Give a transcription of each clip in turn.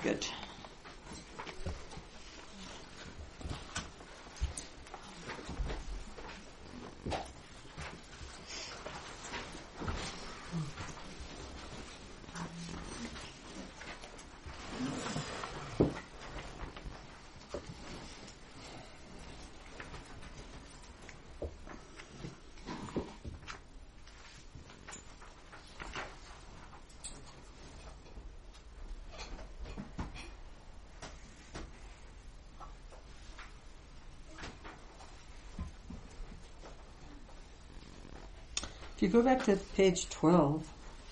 Good. If you go back to page 12,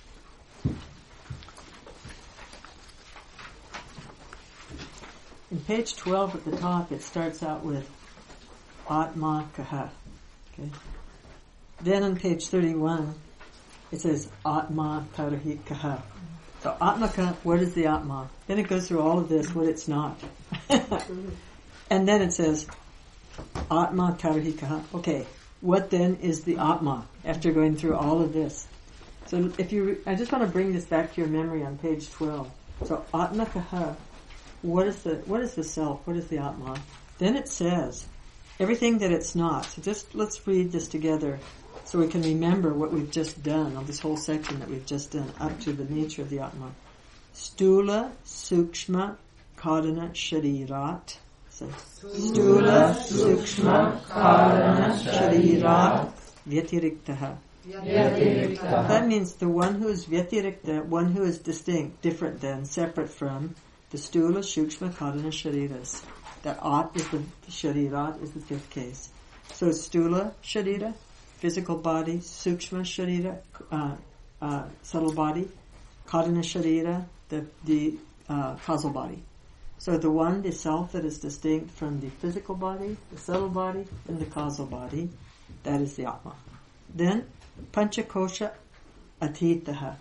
in page 12 at the top, it starts out with Atma Kaha. Okay. Then on page 31, it says Atma Tarahi Kaha. So Atma Kaha, what is the Atma? Then it goes through all of this, what it's not. And then it says Atma Tarahi Kaha. Okay. What then is the Atma after going through all of this? So I just want to bring this back to your memory on page 12. So Atma Kaha, what is the self? What is the Atma? Then it says everything that it's not. So just let's read this together so we can remember what we've just done on this whole section that we've just done up to the nature of the Atma. Stula, Sukshma, Karana, Sharirat. Stula, Sukshma, Karana, Sharirat, Vyatiriktaha. That means the one who is Vyatirikta, one who is distinct, different than, separate from, the Stula, Sukshma, Karana, Shariras. That At is the Sharirat is the fifth case. So Stula, Sharira, physical body, Sukshma, Sharira, subtle body, Karana, Sharira, the causal body. So the one, the self that is distinct from the physical body, the subtle body, and the causal body, that is the Atma. Then, Panchakosha Atitaha.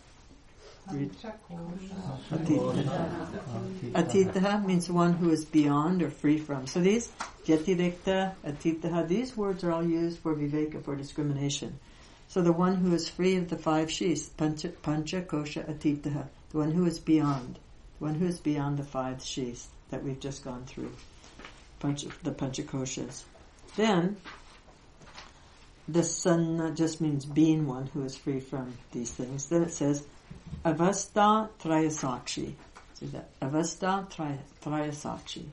Atitaha means the one who is beyond or free from. So these, Vyatirikta, Atitaha, these words are all used for viveka, for discrimination. So the one who is free of the five sheaths, Panchakosha Atitaha, the one who is beyond. One who is beyond the five sheaths that we've just gone through, the Panchakoshas. Then, the Sanna just means being one who is free from these things. Then it says, Avastha Trayasakshi. See that? Avastha Trayasakshi.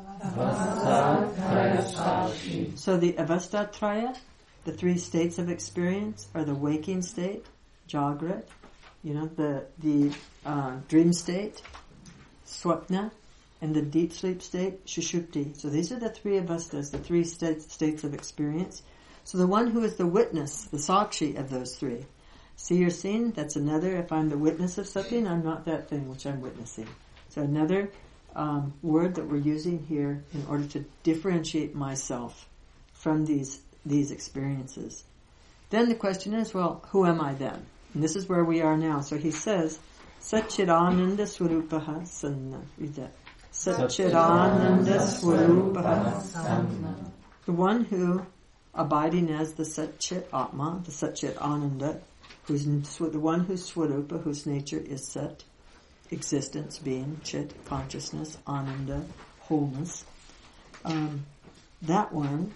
So the Avastha Traya, the three states of experience, are the waking state, Jagrat, the dream state, Swapna, and the deep sleep state, Shushupti. So these are the three avasthas, the three states of experience. So the one who is the witness, the sakshi of those three. See or seen, that's another, if I'm the witness of something, I'm not that thing which I'm witnessing. So another word that we're using here in order to differentiate myself from these experiences. Then the question is, well, who am I then? And this is where we are now. So he says, Satchidananda Swarupaha Sanna. Read that. Satchidananda Swarupaha Sanna. The one who, abiding as the Satchit Atma, the Satchit Ananda, who's the one whose Swarupa, whose nature is Sat, existence, being, Chit, consciousness, Ananda, wholeness. That one,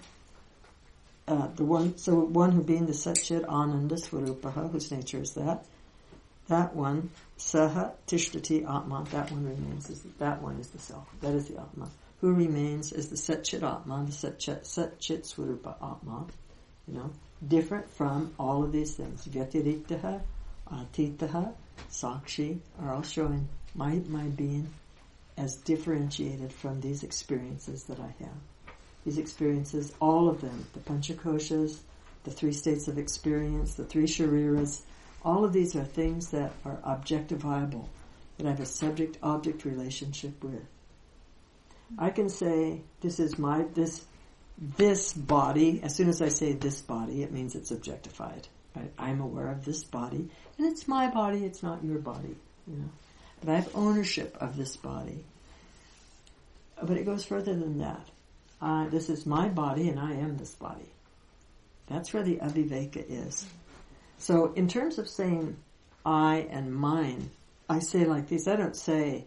one who being the Satchit Ananda Swarupaha, whose nature is that one, Saha Tishtati Atma, that one remains that one is the self. That is the Atma. Who remains as the Satchit Atma, the Satchit Swarupa Atma, different from all of these things. Vyatiriktaha, Atitaha, Sakshi are all showing my being as differentiated from these experiences that I have. These experiences, all of them, the Panchakoshas, the three states of experience, the three shariras, all of these are things that are objectifiable, that I have a subject-object relationship with. I can say, this is this body. As soon as I say this body, it means it's objectified. Right? I'm aware of this body, and it's my body, it's not your body. But I have ownership of this body. But it goes further than that. This is my body, and I am this body. That's where the aviveka is. So in terms of saying I and mine, I say like this. I don't say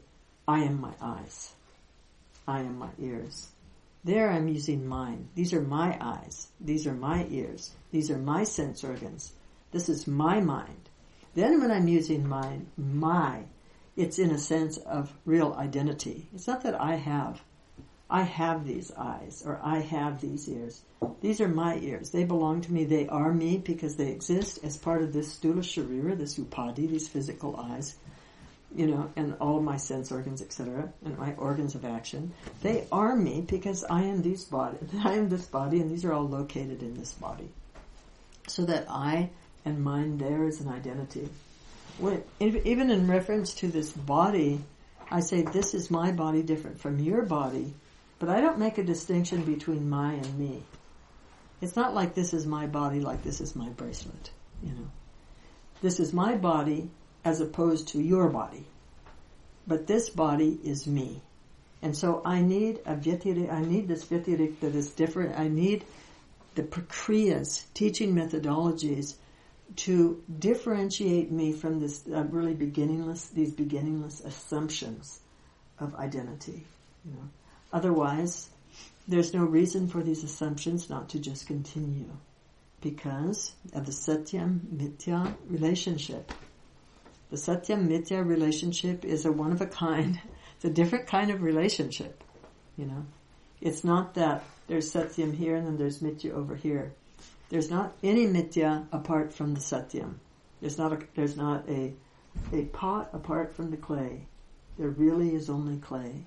I am my eyes. I am my ears. There I'm using mine. These are my eyes. These are my ears. These are my sense organs. This is my mind. Then when I'm using my, it's in a sense of real identity. It's not that I have these eyes or I have these ears. These are my ears. They belong to me. They are me because they exist as part of this stula sharira, this upadhi, these physical eyes, and all of my sense organs, etc., and my organs of action. They are me because I am this body, and these are all located in this body. So that I and mine there is an identity. Even in reference to this body, I say this is my body different from your body, but I don't make a distinction between my and me. It's not like this is my body like this is my bracelet, This is my body as opposed to your body. But this body is me. And so I need this vyatirik that is different. I need the prakriyas, teaching methodologies, to differentiate me from this these beginningless assumptions of identity. Otherwise, there's no reason for these assumptions not to just continue because of the satyam mithya relationship. The satyam mithya relationship is a one of a kind. It's a different kind of relationship. It's not that there's satyam here and then there's mithya over here. There's not any mithya apart from the satyam. There's not a pot apart from the clay. There really is only clay.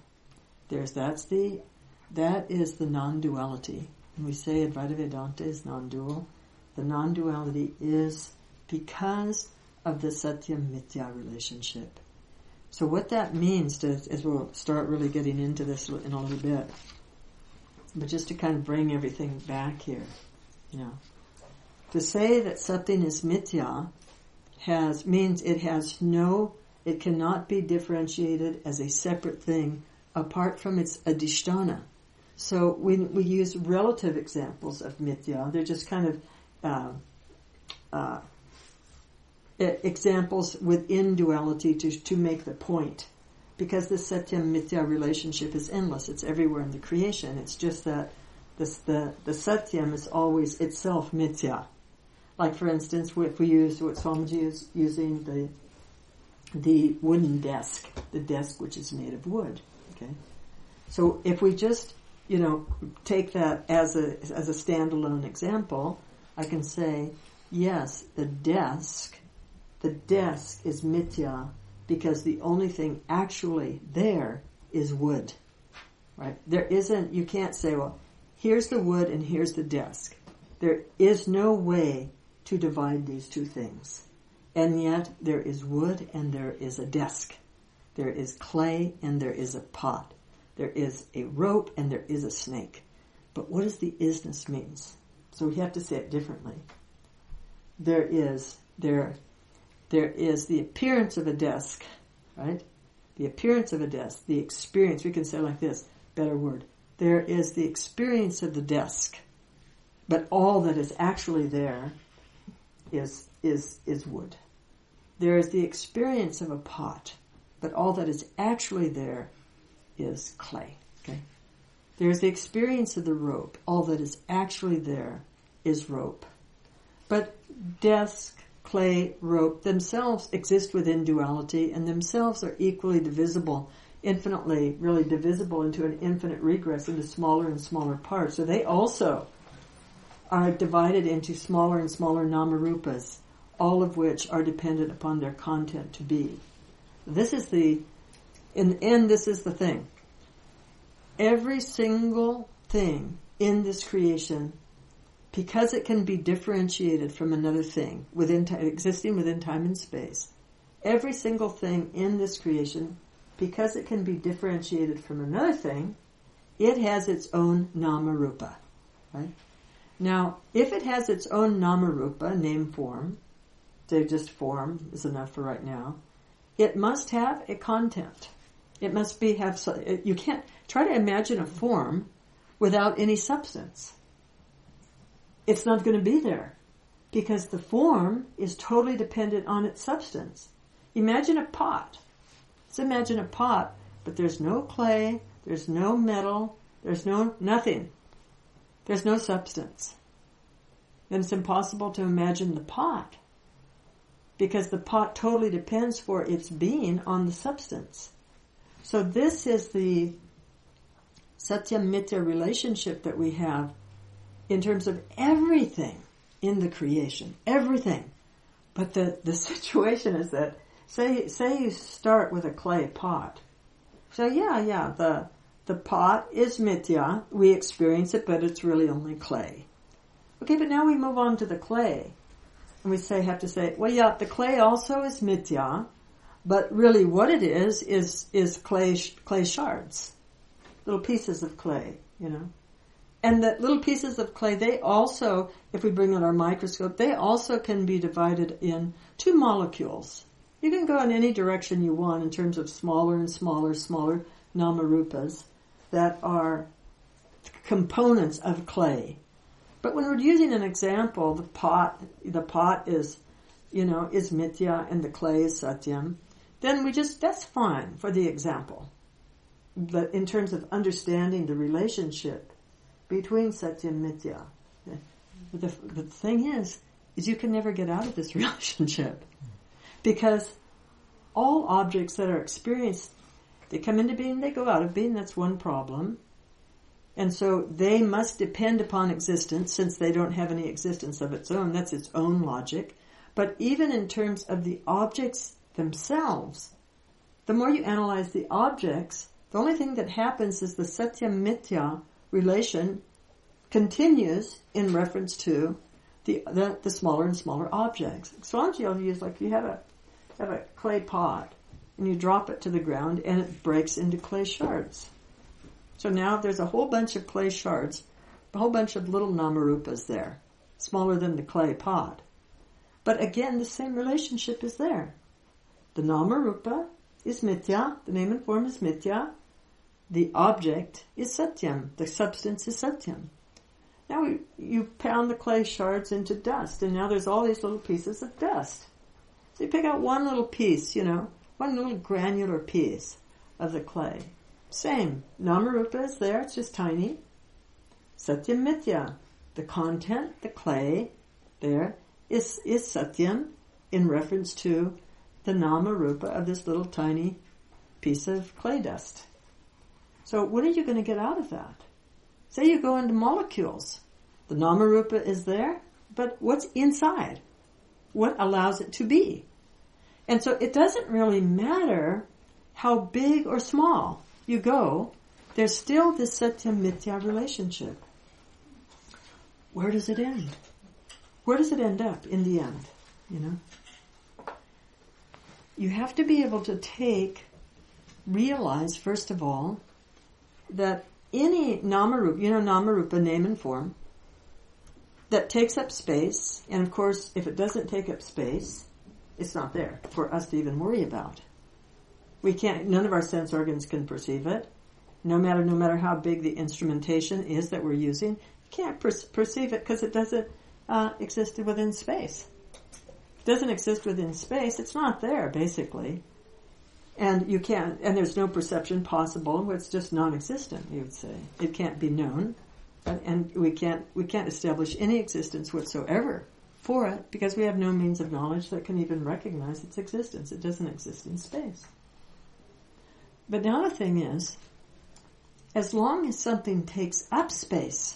That is the non-duality. When we say Advaita Vedanta is non-dual, the non-duality is because of the satyam mithya relationship. So what that means is we'll start really getting into this in a little bit. But just to kind of bring everything back here, to say that something is mithya means it cannot be differentiated as a separate thing apart from its adhisthana. So when we use relative examples of mithya, they're just kind of examples within duality to make the point. Because the satyam mithya relationship is endless. It's everywhere in the creation. It's just that the satyam is always itself mithya. Like for instance, if we use what Swamiji is using, the wooden desk, the desk which is made of wood. Okay, so if we just take that as a standalone example, I can say yes, the desk is mithya because the only thing actually there is wood. Right? You can't say, well, here's the wood and here's the desk. There is no way to divide these two things. And yet there is wood and there is a desk. There is clay and there is a pot. There is a rope and there is a snake. But what does the isness means? So we have to say it differently. There is the appearance of a desk, right? The appearance of a desk, the experience, we can say it like this, better word. There is the experience of the desk, but all that is actually there is wood. There is the experience of a pot, but all that is actually there is clay. Okay? There is the experience of the rope. All that is actually there is rope. But desk, clay, rope themselves exist within duality and themselves are equally divisible, infinitely, really divisible into an infinite regress into smaller and smaller parts. So they also are divided into smaller and smaller namarupas, all of which are dependent upon their content to be. In the end, this is the thing. Every single thing in this creation, because it can be differentiated from another thing, existing within time and space, every single thing in this creation, because it can be differentiated from another thing, it has its own namarupa. Right? Now, if it has its own namarupa, name form, say just form is enough for right now, it must have a content. It must you can't try to imagine a form without any substance. It's not going to be there because the form is totally dependent on its substance. Imagine a pot. Let's imagine a pot but there's no clay, there's no metal, there's no nothing. There's no substance. Then it's impossible to imagine the pot, because the pot totally depends for its being on the substance. So this is the Satya-Mithya relationship that we have in terms of everything in the creation. Everything. But the situation is that, say you start with a clay pot. So the pot is mithya, we experience it, but it's really only clay. Okay, but now we move on to the clay. And we have to say, well, yeah, the clay also is mithya, but really what it is clay shards. Little pieces of clay, And the little pieces of clay, they also, if we bring out our microscope, they also can be divided in two molecules. You can go in any direction you want in terms of smaller and smaller namarupas that are components of clay. But when we're using an example, the pot is, is mithya and the clay is satyam, then that's fine for the example. But in terms of understanding the relationship between satya and mithya, the thing is you can never get out of this relationship. Because all objects that are experienced, they come into being, they go out of being, that's one problem. And so they must depend upon existence, since they don't have any existence of its own. That's its own logic. But even in terms of the objects themselves, the more you analyze the objects, the only thing that happens is the satya-mithya relation continues in reference to the smaller and smaller objects. Swamiji will use, like, you have a clay pot, and you drop it to the ground, and it breaks into clay shards. So now there's a whole bunch of clay shards, a whole bunch of little namarupas there, smaller than the clay pot. But again, the same relationship is there. The namarupa is mithya, the name and form is mithya, the object is satyam, the substance is satyam. Now you pound the clay shards into dust, and now there's all these little pieces of dust. So you pick out one little piece, one little granular piece of the clay. Same. Namarupa is there, it's just tiny. Satyam mithya. The content, the clay, there, is satyam in reference to the namarupa of this little tiny piece of clay dust. So what are you going to get out of that? Say you go into molecules. The namarupa is there, but what's inside? What allows it to be? And so it doesn't really matter how big or small you go, there's still this satya-mithya relationship. Where does it end? Where does it end up in the end? You have to be able to realize, first of all, that any namarupa, namarupa, name and form, that takes up space, and of course, if it doesn't take up space, it's not there for us to even worry about. None of our sense organs can perceive it. No matter how big the instrumentation is that we're using, you can't perceive it because it doesn't exist within space. If it doesn't exist within space, it's not there, basically. And there's no perception possible, it's just non-existent, you would say. It can't be known, and we can't establish any existence whatsoever for it, because we have no means of knowledge that can even recognize its existence. It doesn't exist in space. But now the thing is, as long as something takes up space,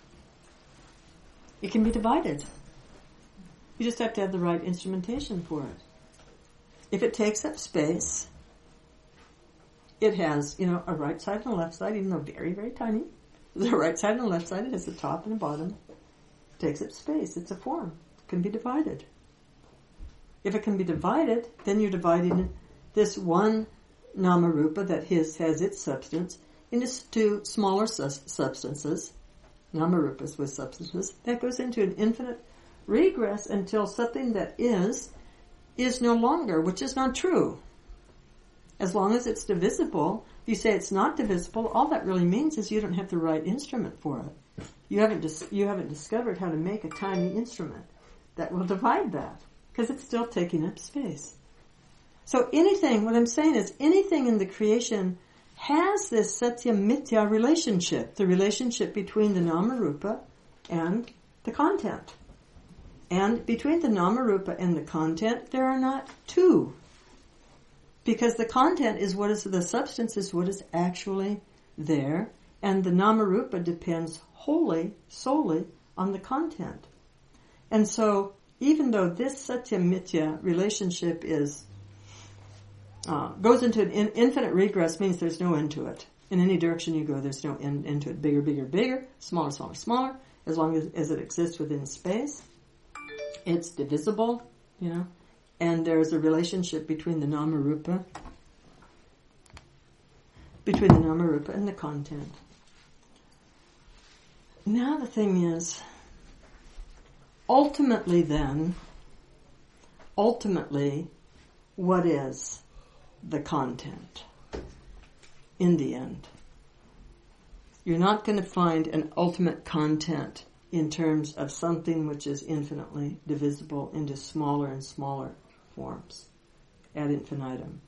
it can be divided. You just have to have the right instrumentation for it. If it takes up space, it has, a right side and a left side, even though very, very tiny. There's a right side and a left side. It has a top and a bottom. It takes up space. It's a form. It can be divided. If it can be divided, then you're dividing this one namarupa that has its substance into two smaller substances, namarupas with substances, that goes into an infinite regress until something that is no longer, which is not true. As long as it's divisible, if you say it's not divisible, all that really means is you don't have the right instrument for it. You haven't discovered how to make a tiny instrument that will divide that, because it's still taking up space. So what I'm saying is anything in the creation has this Satya Mithya relationship, the relationship between the Namarupa and the content. And between the Namarupa and the content, there are not two. Because the content is what is, the substance is what is actually there, and the Namarupa depends wholly, solely on the content. And so, even though this Satya Mithya relationship is goes into an infinite regress, means there's no end to it. In any direction you go, there's no end to it. Bigger, bigger, bigger, smaller, smaller, smaller. As long as it exists within space, it's divisible, and there's a relationship between the Namarupa, and the content. Now the thing is, ultimately, what is the content in the end? You're not going to find an ultimate content in terms of something which is infinitely divisible into smaller and smaller forms ad infinitum.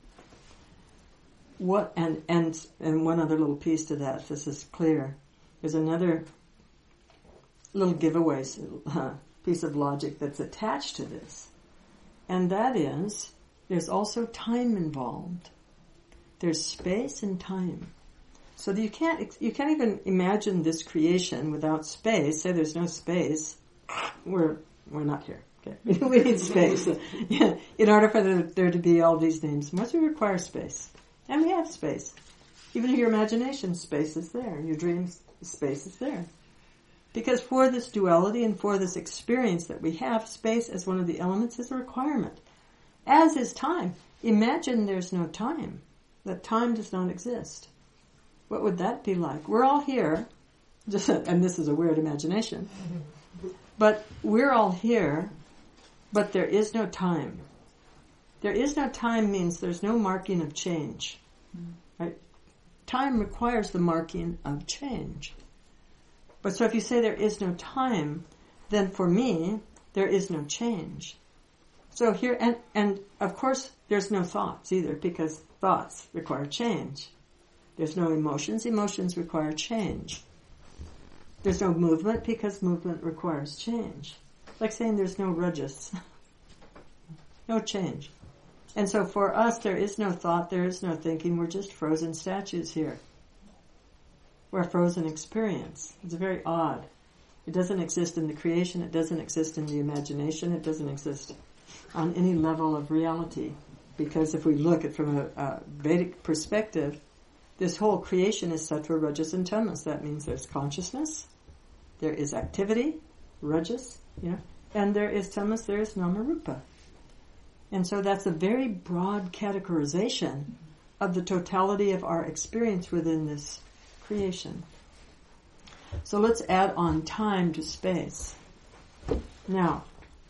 What and one other little piece to that, if this is clear, there's another little giveaway piece of logic that's attached to this, and that is there's also time involved. There's space and time. So that you can't even imagine this creation without space. Say there's no space, we're not here. Okay, we need space. In order for there to be all these names, must we require space, and we have space. Even in your imagination, space is there. In your dreams, space is there. Because for this duality and for this experience that we have, space as one of the elements is a requirement. As is time. Imagine there's no time. That time does not exist. What would that be like? We're all here, and this is a weird imagination, but we're all here, but there is no time. There is no time means there's no marking of change. Right? Time requires the marking of change. But so if you say there is no time, then for me, there is no change. So here, and of course, there's no thoughts either, because thoughts require change. There's no emotions. Emotions require change. There's no movement because movement requires change. Like saying there's no rajas. No change. And so for us, there is no thought, there is no thinking. We're just frozen statues here. We're a frozen experience. It's very odd. It doesn't exist in the creation. It doesn't exist in the imagination. It doesn't exist on any level of reality. Because if we look at from a Vedic perspective, this whole creation is sattva, rajas, and tamas. That means there's consciousness, there is activity, rajas, and there is tamas, there is namarupa. And so that's a very broad categorization of the totality of our experience within this creation. So let's add on time to space. Now,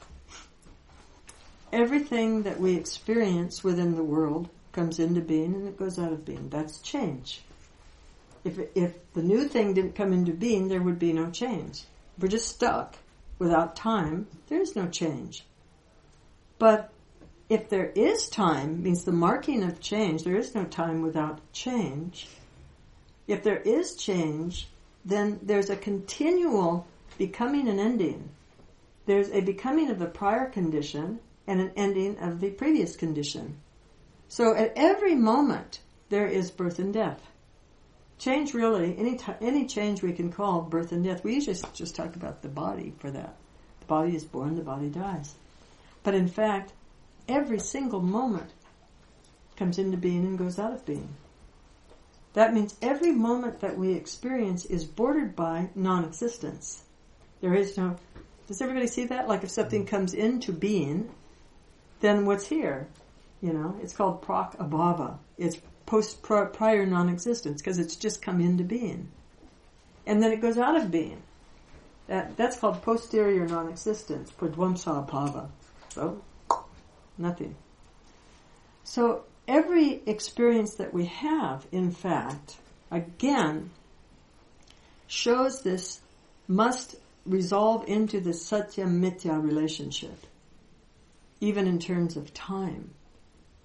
everything that we experience within the world comes into being and it goes out of being. That's change. If the new thing didn't come into being, there would be no change. If we're just stuck without time, there is no change. But if there is time, means the marking of change, there is no time without change. If there is change, then there's a continual becoming and ending. There's a becoming of the prior condition and an ending of the previous condition. So at every moment, there is birth and death. Change really, any change we can call birth and death. We usually just talk about the body for that. The body is born, the body dies. But in fact, every single moment comes into being and goes out of being. That means every moment that we experience is bordered by non-existence. There is no... Does everybody see that? Like if something comes into being, then what's here? It's called prak-abhava. It's prior non-existence because it's just come into being. And then it goes out of being. That's called posterior non-existence, pradvamsa-abhava. So, nothing. So, every experience that we have, in fact, again, shows this must resolve into the Satya-Mithya relationship, even in terms of time.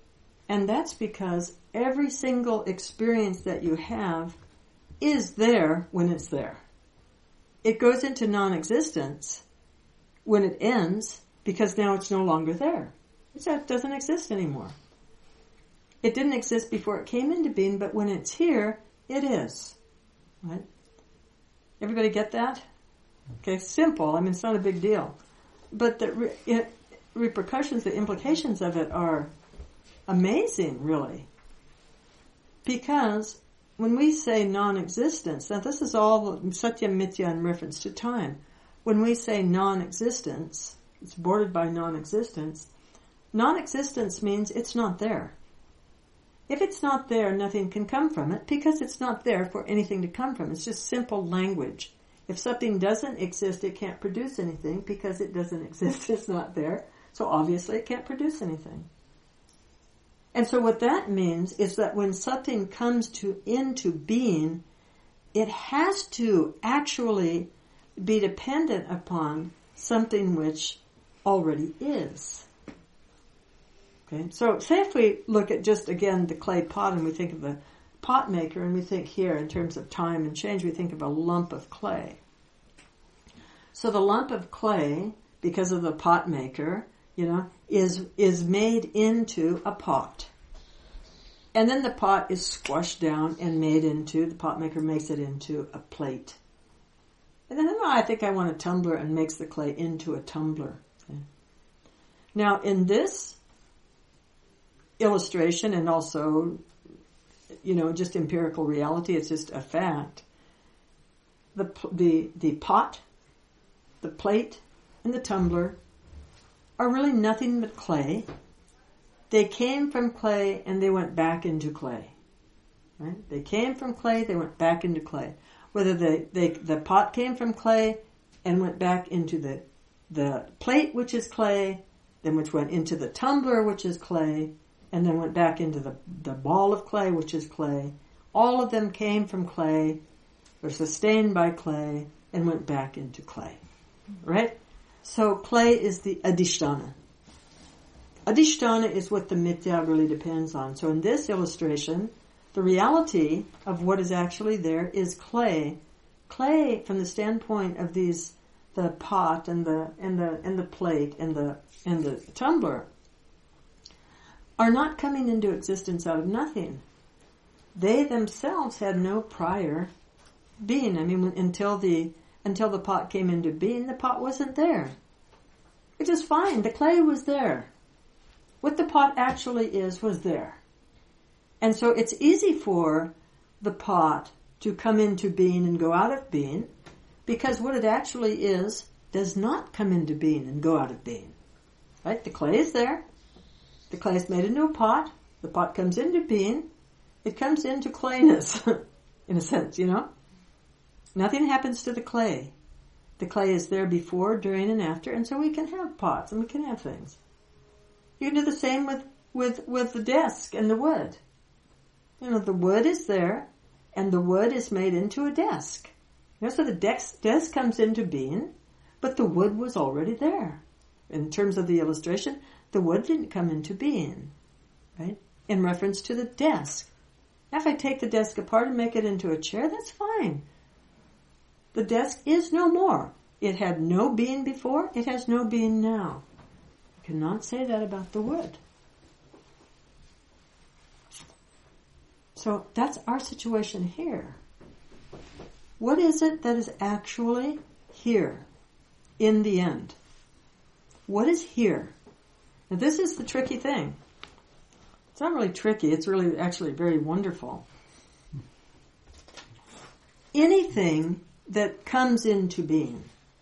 And that's because every single experience that you have is there when it's there. It goes into non-existence when it ends because now it's no longer there. It doesn't exist anymore. It didn't exist before it came into being, but when it's here, it is. Right? Everybody get that? Okay, simple. I mean, it's not a big deal. But the repercussions, the implications of it are amazing, really. Because when we say non-existence, now this is all Satya Mithya in reference to time. When we say non-existence, it's bordered by non-existence. Non-existence means it's not there. If it's not there, nothing can come from it because it's not there for anything to come from. It's just simple language. If something doesn't exist, it can't produce anything because it doesn't exist. It's not there. So obviously it can't produce anything. And so what that means is that when something comes into being, it has to actually be dependent upon something which already is. Okay, so say if we look at just again the clay pot and we think of the pot maker and we think here in terms of time and change, we think of a lump of clay. So the lump of clay, because of the pot maker, is made into a pot. And then the pot is squashed down and the pot maker makes it into a plate. And then, I think I want a tumbler and makes the clay into a tumbler. Okay. Now in this illustration and also, just empirical reality, it's just a fact. The pot, the plate, and the tumbler are really nothing but clay. They came from clay and they went back into clay. Right? They came from clay, they went back into clay. Whether the pot came from clay and went back into the plate, which is clay, then which went into the tumbler, which is clay, and then went back into the ball of clay, which is clay. All of them came from clay, were sustained by clay, and went back into clay. Right? So clay is the adhisthana. Adhisthana is what the mithya really depends on. So in this illustration, the reality of what is actually there is clay. Clay, from the standpoint of the pot and the plate and the tumbler, are not coming into existence out of nothing. They themselves had no prior being. I mean, until the pot came into being, the pot wasn't there. Which is fine. The clay was there. What the pot actually is was there. And so it's easy for the pot to come into being and go out of being because what it actually is does not come into being and go out of being. Right? The clay is there. The clay is made into a pot. The pot comes into being. It comes into clayness, in a sense, Nothing happens to the clay. The clay is there before, during, and after, and so we can have pots and we can have things. You can do the same with the desk and the wood. The wood is there, and the wood is made into a desk. So the desk comes into being, but the wood was already there. In terms of the illustration, the wood didn't come into being, right? In reference to the desk. Now if I take the desk apart and make it into a chair, that's fine. The desk is no more. It had no being before, it has no being now. You cannot say that about the wood. So that's our situation here. What is it that is actually here in the end? What is here? Now this is the tricky thing. It's not really tricky, it's really actually very wonderful. Anything that comes into being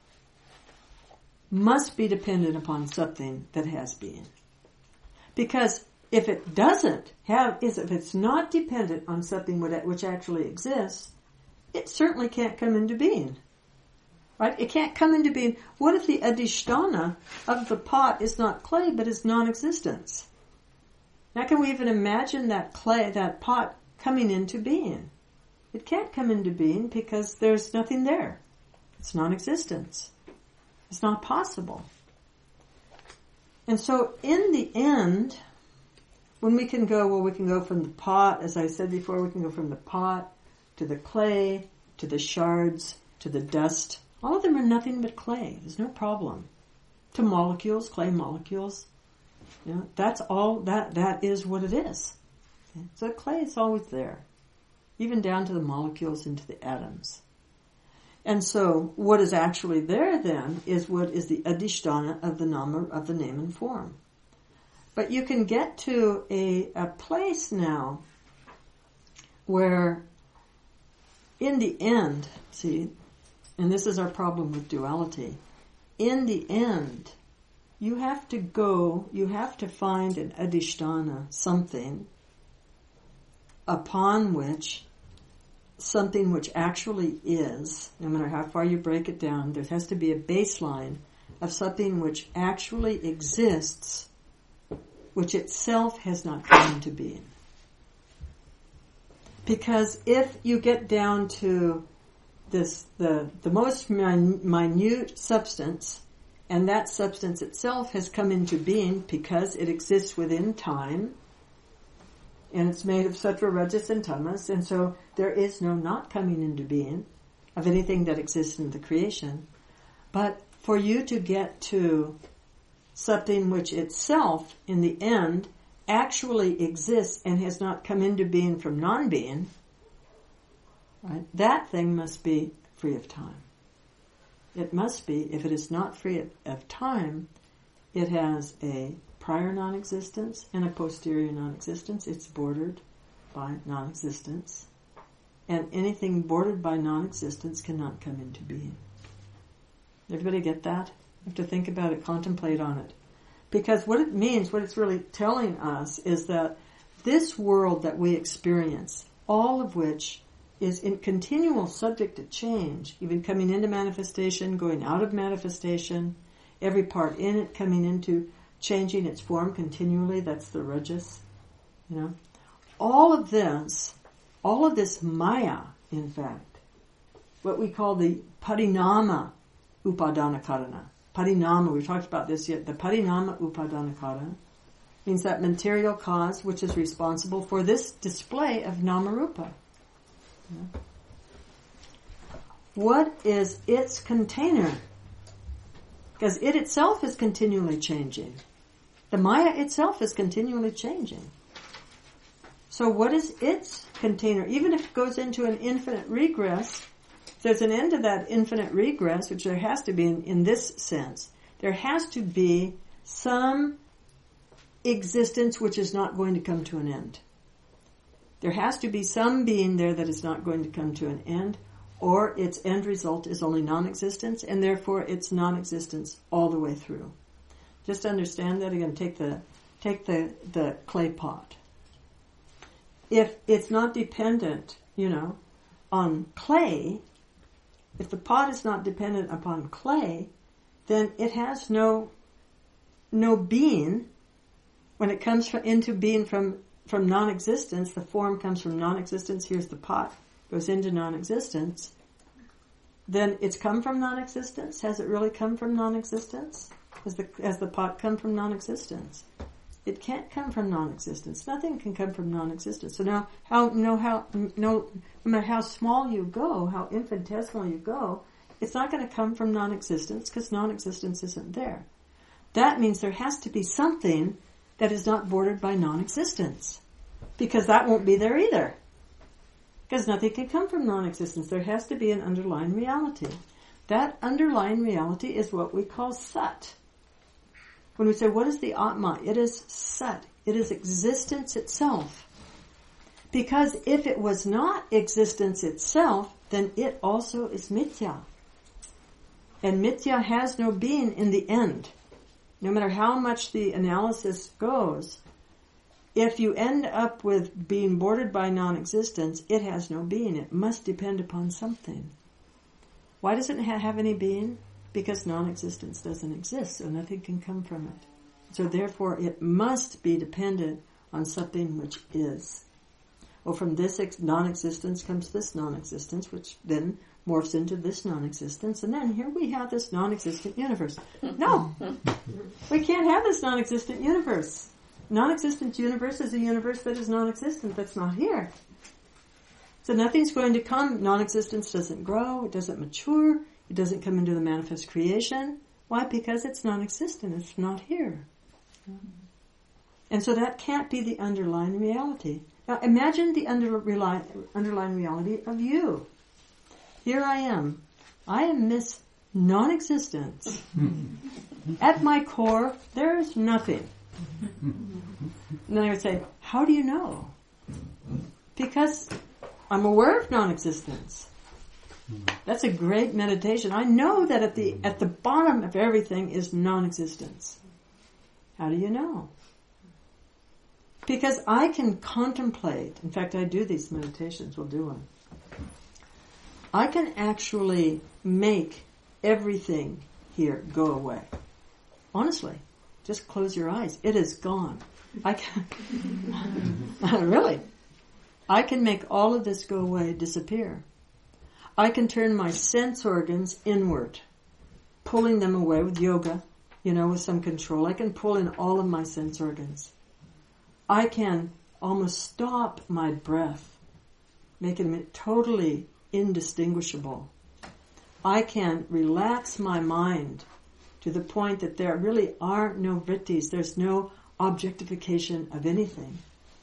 must be dependent upon something that has being. Because if it doesn't have, if it's not dependent on something which actually exists, it certainly can't come into being. Right? It can't come into being. What if the adhisthana of the pot is not clay but is non-existence? How can we even imagine that clay, that pot, coming into being? It can't come into being because there's nothing there. It's non-existence. It's not possible. And so in the end, when we can go from the pot, as I said before, we can go from the pot to the clay, to the shards, to the dust. All of them are nothing but clay. There's no problem. To molecules, clay molecules. You know, that's all, that is what it is. Okay? So clay is always there. Even down to the molecules into the atoms. And so what is actually there then is what is the adhisthana of the nama, of the name and form. But you can get to a place now where in the end, see, and this is our problem with duality, in the end, you have to find an adhisthana, something upon which, something which actually is, no matter how far you break it down, there has to be a baseline of something which actually exists, which itself has not come into being. Because if you get down to this, the most minute substance, and that substance itself has come into being because it exists within time, and it's made of sattva, rajas, and tamas, and so there is no not coming into being of anything that exists in the creation. But for you to get to something which itself, in the end, actually exists and has not come into being from non-being, right? That thing must be free of time. It must be. If it is not free of time, it has a prior non-existence and a posterior non-existence. It's bordered by non-existence. And anything bordered by non-existence cannot come into being. Everybody get that? You have to think about it, contemplate on it. Because what it means, what it's really telling us, is that this world that we experience, all of which is in continual subject to change, even coming into manifestation, going out of manifestation, every part in it coming into changing its form continually, that's the rajas, you know. All of this maya, in fact, what we call the parinama upadana karana. Parinama, we've talked about this yet. The parinama upadana karana means that material cause which is responsible for this display of namarupa. Yeah. What is its container? Because it itself is continually changing. The maya itself is continually changing. So what is its container? Even if it goes into an infinite regress, there's an end to that infinite regress, which there has to be in this sense. There has to be some existence which is not going to come to an end. There has to be some being there that is not going to come to an end, or its end result is only non-existence, and therefore it's non-existence all the way through. Just understand that again. Take the clay pot. If it's not dependent, on clay, if the pot is not dependent upon clay, then it has no being. When it comes into being from non-existence, the form comes from non-existence. Here's the pot, goes into non-existence. Then it's come from non-existence. Has it really come from non-existence? Has the pot come from non-existence? It can't come from non-existence. Nothing can come from non-existence. So now, no matter how small you go, how infinitesimal you go, it's not going to come from non-existence because non-existence isn't there. That means there has to be something that is not bordered by non-existence, because that won't be there either. Because nothing can come from non-existence. There has to be an underlying reality. That underlying reality is what we call Sat. When we say, what is the Atma? It is Sat. It is existence itself. Because if it was not existence itself, then it also is Mithya. And Mithya has no being in the end. No matter how much the analysis goes, if you end up with being bordered by non-existence, it has no being. It must depend upon something. Why doesn't it have any being? Because non-existence doesn't exist, so nothing can come from it. So therefore it must be dependent on something which is. Well, from this non-existence comes this non-existence, which then morphs into this non-existence, and then here we have this non-existent universe. No! We can't have this non-existent universe. Non-existent universe is a universe that is non-existent, that's not here. So nothing's going to come. Non-existence doesn't grow, it doesn't mature, it doesn't come into the manifest creation. Why? Because it's non-existent, it's not here. And so that can't be the underlying reality. Now imagine the underlying reality of you. Here I am. I am Miss Non-Existence. At my core, there is nothing. And then I would say, how do you know? Because I'm aware of non-existence. That's a great meditation. I know that at the bottom of everything is non-existence. How do you know? Because I can contemplate. In fact, I do these meditations. We'll do one. I can actually make everything here go away. Honestly, just close your eyes. It is gone. I can really. I can make all of this go away, disappear. I can turn my sense organs inward, pulling them away with yoga, with some control. I can pull in all of my sense organs. I can almost stop my breath, making it totally indistinguishable. I can relax my mind to the point that there really are no vrittis. There's no objectification of anything.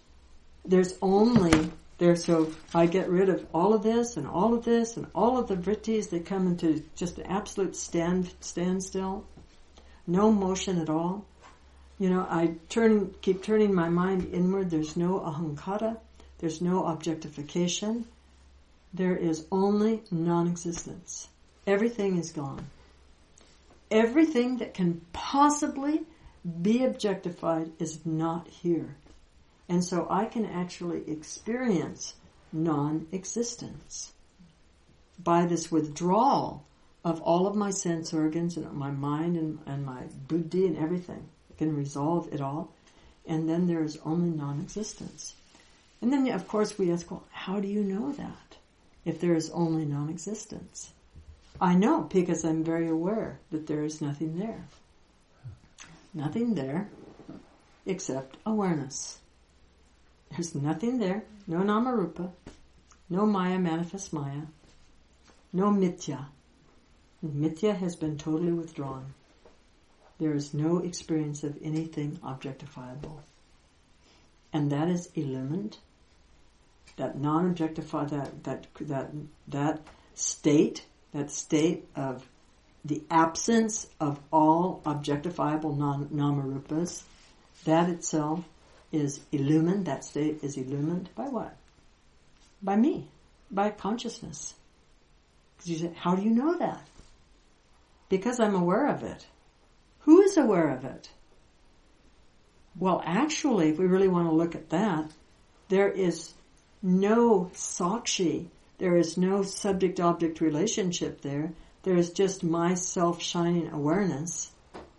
So I get rid of all of this and all of this and all of the vrittis. They come into just an absolute standstill. No motion at all. I keep turning my mind inward. There's no ahankara. There's no objectification. There is only non-existence. Everything is gone. Everything that can possibly be objectified is not here. And so I can actually experience non-existence by this withdrawal of all of my sense organs and my mind and my buddhi and everything. I can resolve it all. And then there is only non-existence. And then, of course, we ask, well, how do you know that? If there is only non-existence? I know because I'm very aware that there is nothing there. Nothing there except awareness. There's nothing there, no namarupa, no maya, manifest maya, no mithya. Mithya has been totally withdrawn. There is no experience of anything objectifiable. And that is illumined. That non-objectified, that state of the absence of all objectifiable namarupas, that itself is illumined. That state is illumined by what? By me, by consciousness. Because you say, how do you know that? Because I'm aware of it. Who is aware of it? Well, actually, if we really want to look at that, there is no sakshi. There is no subject-object relationship there. There is just my self-shining awareness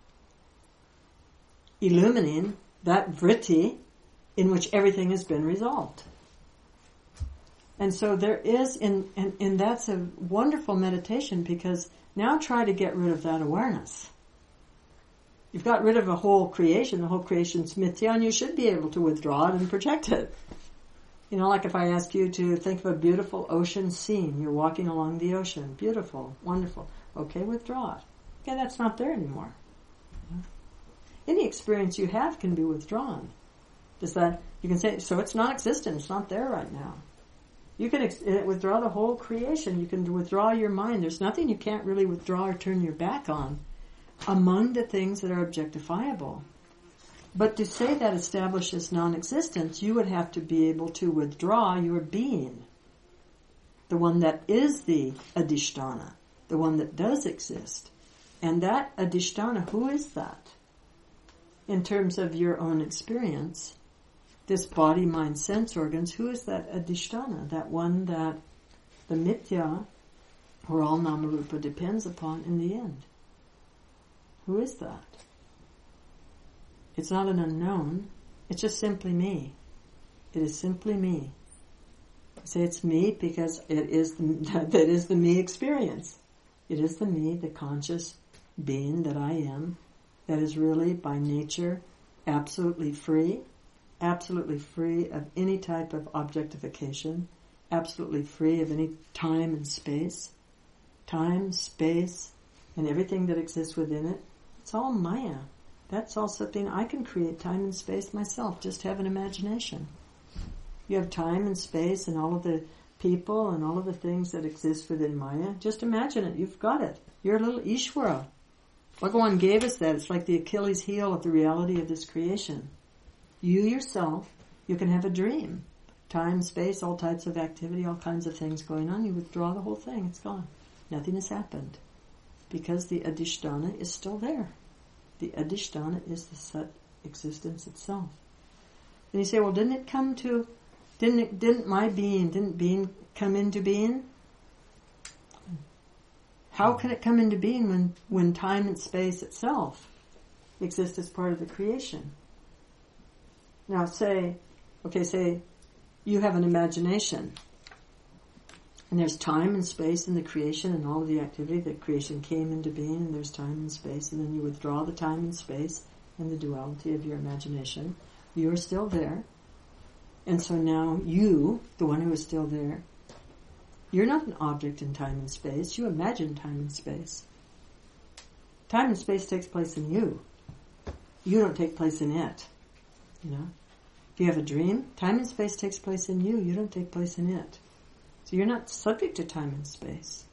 illumining that vritti in which everything has been resolved. And so there is, and that's a wonderful meditation, because now try to get rid of that awareness. You've got rid of a whole creation, the whole creation's mithya, and you should be able to withdraw it and protect it. Like if I ask you to think of a beautiful ocean scene, you're walking along the ocean, beautiful, wonderful. Okay, withdraw it. Okay, that's not there anymore. Any experience you have can be withdrawn. You can say, so it's non-existent, it's not there right now. You can withdraw the whole creation, you can withdraw your mind. There's nothing you can't really withdraw or turn your back on among the things that are objectifiable. But to say that establishes non-existence, you would have to be able to withdraw your being, the one that is the adhisthana, the one that does exist. And that adhisthana, who is that? In terms of your own experience, this body, mind, sense organs, who is that adhisthana, that one that the mithya, or all namarupa, depends upon in the end? Who is that? It's not an unknown. It's just simply me. It is simply me. I say it's me because that is the me experience. It is the me, the conscious being that I am, that is really by nature absolutely free of any type of objectification, absolutely free of any time, space, and everything that exists within it. It's all Maya. That's all something I can create time and space myself. Just have an imagination. You have time and space and all of the people and all of the things that exist within Maya. Just imagine it. You've got it. You're a little Ishvara. Bhagavan gave us that. It's like the Achilles heel of the reality of this creation. You yourself, you can have a dream. Time, space, all types of activity, all kinds of things going on. You withdraw the whole thing. It's gone. Nothing has happened. Because the Adhisthana is still there. The Adhisthana is the Sat existence itself. And you say, well, didn't being come into being? How can it come into being when time and space itself exist as part of the creation? Now say you have an imagination, and there's time and space in the creation and all of the activity. The creation came into being, and there's time and space, and then you withdraw the time and space and the duality of your imagination. You're still there. And so now you, the one who is still there, you're not an object in time and space. You imagine time and space. Time and space takes place in you. You don't take place in it. You know? If you have a dream, time and space takes place in you. You don't take place in it. So you're not subject to time and space.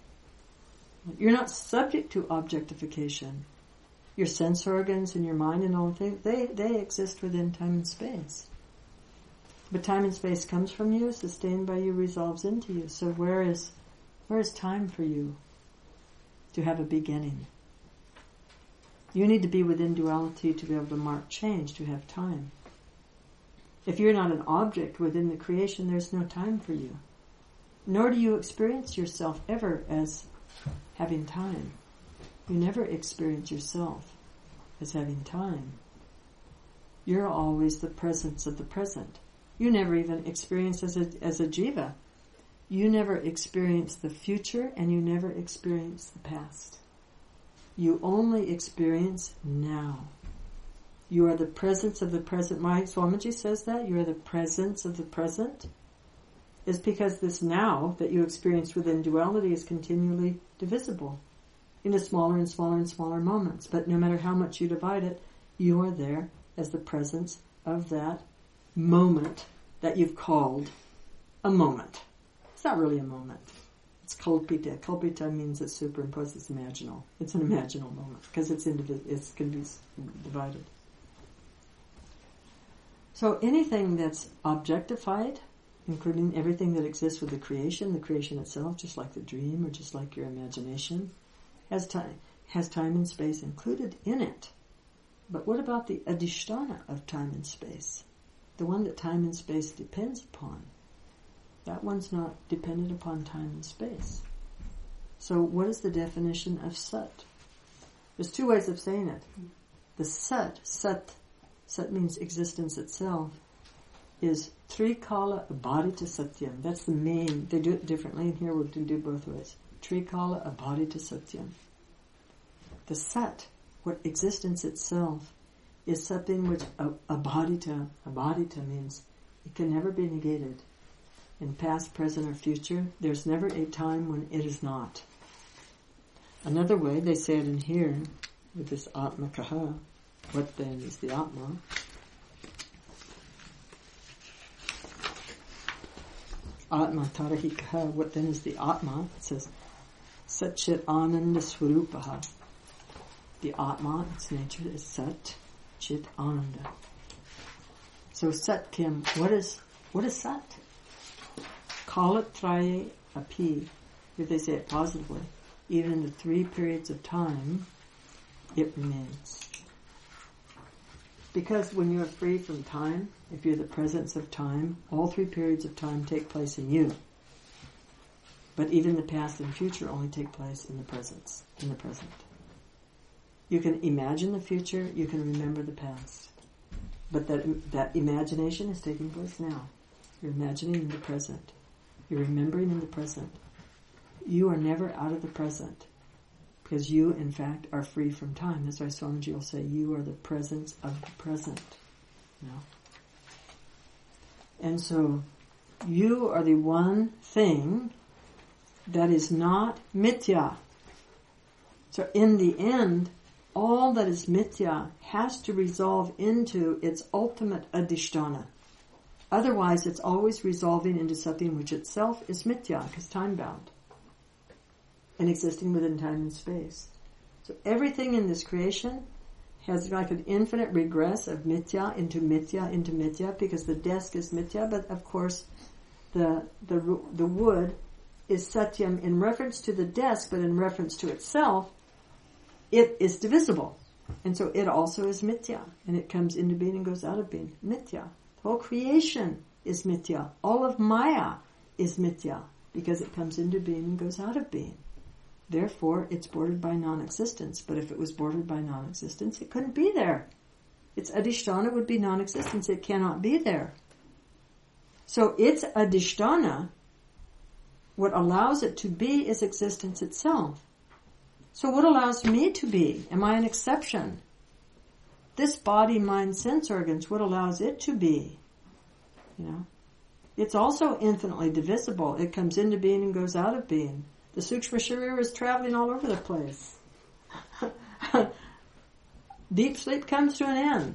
You're not subject to objectification. Your sense organs and your mind and all things, they exist within time and space. But time and space comes from you, sustained by you, resolves into you. So where is time for you to have a beginning? You need to be within duality to be able to mark change, to have time. If you're not an object within the creation, there's no time for you. Nor do you experience yourself ever as having time. You never experience yourself as having time. You're always the presence of the present. You never even experience as a jiva. You never experience the future and you never experience the past. You only experience now. You are the presence of the present. My Swamiji says that. You are the presence of the present. Is because this now that you experience within duality is continually divisible into smaller and smaller and smaller moments. But no matter how much you divide it, you are there as the presence of that moment that you've called a moment. It's not really a moment. It's kalpita. Kalpita means it's superimposed, it's imaginal. It's an imaginal moment because it can be divided. So anything that's objectified, including everything that exists with the creation itself, just like the dream or just like your imagination, has time and space included in it. But what about the adhisthana of time and space? The one that time and space depends upon. That one's not dependent upon time and space. So what is the definition of Sat? There's two ways of saying it. The Sat means existence itself, is Trikala Abhadita Satyam. That's the main. They do it differently, and here we'll do both ways. Trikala Abhadita Satyam. The Sat, what existence itself, is something which abhadita means it can never be negated. In past, present, or future, there's never a time when it is not. Another way, they say it in here, with this Atmakaha, what then is the Atma? Atma Tarahikaha, what then is the Atma? It says, Satchit Ananda Swarupaha. The Atma, its nature is Sat, Chit Ananda. So Sat Kim, what is Sat? Kalatraye api, if they say it positively, even in the 3 periods of time, it remains. Because when you are free from time, if you're the presence of time, all 3 periods of time take place in you. But even the past and future only take place in the present. You can imagine the future, you can remember the past. But that imagination is taking place now. You're imagining in the present. You're remembering in the present. You are never out of the present. Because you, in fact, are free from time. That's why Swamiji will say, you are the presence of the present. You know? And so, you are the one thing that is not mithya. So in the end, all that is mithya has to resolve into its ultimate adhisthana. Otherwise, it's always resolving into something which itself is mithya, because time-bound, and existing within time and space. So everything in this creation has like an infinite regress of mithya into mithya into mithya, because the desk is mithya, but of course the wood is satyam in reference to the desk, but in reference to itself, it is divisible. And so it also is mithya. And it comes into being and goes out of being. Mithya. The whole creation is mithya. All of Maya is mithya, because it comes into being and goes out of being. Therefore, it's bordered by non-existence. But if it was bordered by non-existence, it couldn't be there. Its adhisthana would be non-existence. It cannot be there. So its adhisthana, what allows it to be, is existence itself. So what allows me to be? Am I an exception? This body, mind, sense organs, what allows it to be? You know, it's also infinitely divisible. It comes into being and goes out of being. The Sukshma Sharira is traveling all over the place. Deep sleep comes to an end.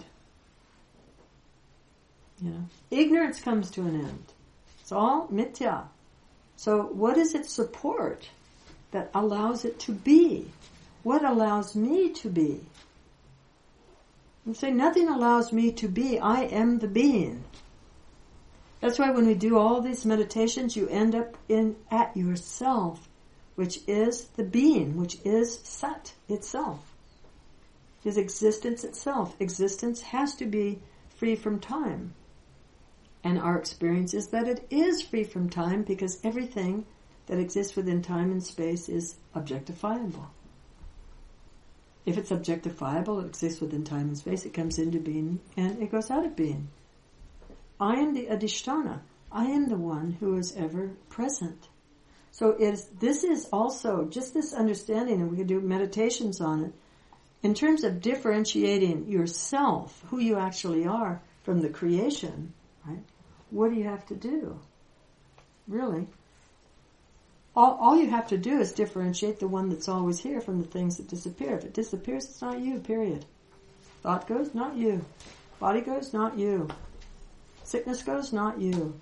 You know, ignorance comes to an end. It's all mithya. So what does it support that allows it to be? What allows me to be? You say, nothing allows me to be. I am the being. That's why when we do all these meditations, you end up at yourself, which is the being, which is Sat itself. It is existence itself. Existence has to be free from time. And our experience is that it is free from time, because everything that exists within time and space is objectifiable. If it's objectifiable, it exists within time and space, it comes into being and it goes out of being. I am the adhisthana. I am the one who is ever present. So this is also just this understanding, and we could do meditations on it, in terms of differentiating yourself, who you actually are, from the creation, right? What do you have to do? Really? All you have to do is differentiate the one that's always here from the things that disappear. If it disappears, it's not you, period. Thought goes, not you. Body goes, not you. Sickness goes, not you.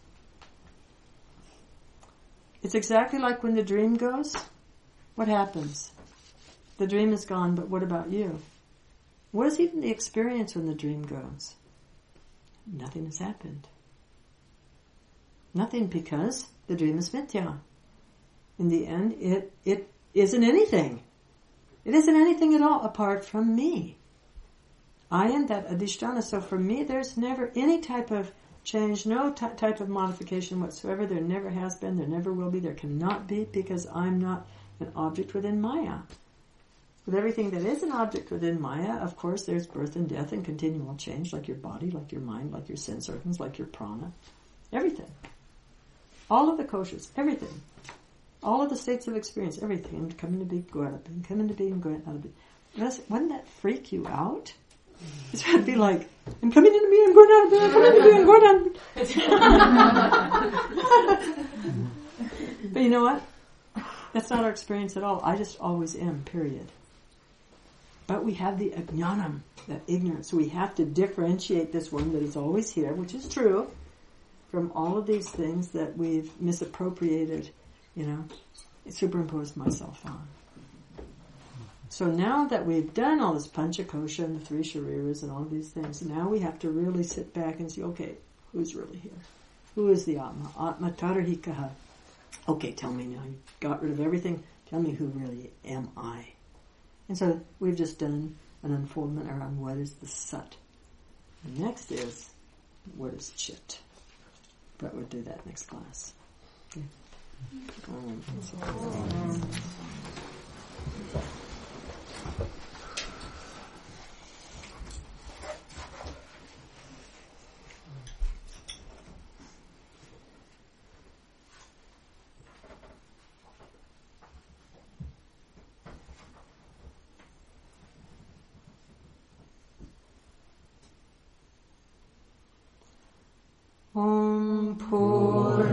It's exactly like when the dream goes. What happens? The dream is gone, but what about you? What is even the experience when the dream goes? Nothing has happened. Nothing, because the dream is mithya. In the end, it isn't anything. It isn't anything at all apart from me. I am that adhisthana. So for me, there's never any type of change, no type of modification whatsoever. There never has been, there never will be, there cannot be, because I'm not an object within Maya. With everything that is an object within Maya, of course, there's birth and death and continual change, like your body, like your mind, like your sense organs, like your prana. Everything. All of the koshas, everything. All of the states of experience, everything. And coming to be, go out of being, coming to be and going out of being. Wouldn't that freak you out? It's going to be like, I'm coming into being and going out of being, I'm coming into being and going out of being. But you know what? That's not our experience at all. I just always am, period. But we have the ajnanam, that ignorance. So we have to differentiate this one that is always here, which is true, from all of these things that we've misappropriated, superimposed myself on. So now that we've done all this panchakosha and the three shariras and all of these things, now we have to really sit back and see, okay, who's really here? Who is the Atma? Atma tarahikaha. Okay, tell me now. You got rid of everything. Tell me who really am I? And so we've just done an unfoldment around what is the Sat. The next is, what is Chit? But we'll do that next class. Okay.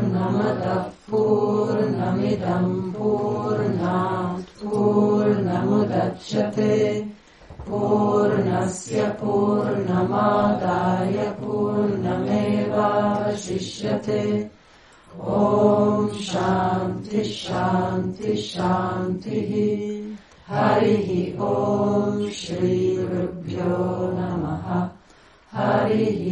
Purnamadah Purnamidam Purnat Purnamudachyate Purnasya Purnamadaya Purnameva Vashishyate Om Shanti Shanti Shanti Harihi Om Shri Gurubhyo Namaha Harihi